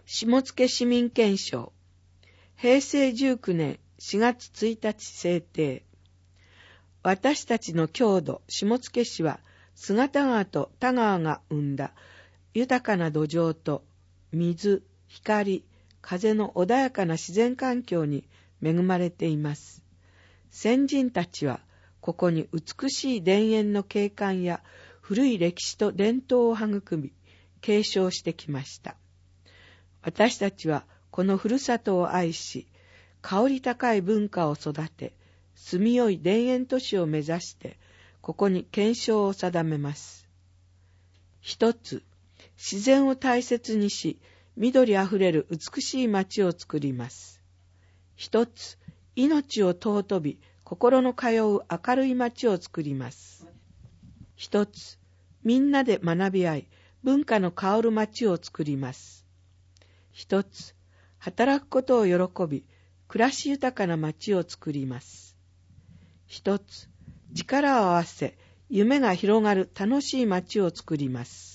下野市民憲章。平成19年4月1日制定。私たちの郷土下野市は、姿川と田川が生んだ豊かな土壌と水、光、風の穏やかな自然環境に恵まれています。先人たちは、ここに美しい田園の景観や古い歴史と伝統を育み、継承してきました。私たちはこのふるさとを愛し、香り高い文化を育て、住みよい田園都市を目指して、ここに憲章を定めます。一つ、自然を大切にし、緑あふれる美しい街を作ります。一つ、命を尊び、心の通う明るい街を作ります。一つ、みんなで学び合い、文化の香る街を作ります。一つ、働くことを喜び、暮らし豊かな街を作ります。一つ、力を合わせ、夢が広がる楽しい街を作ります。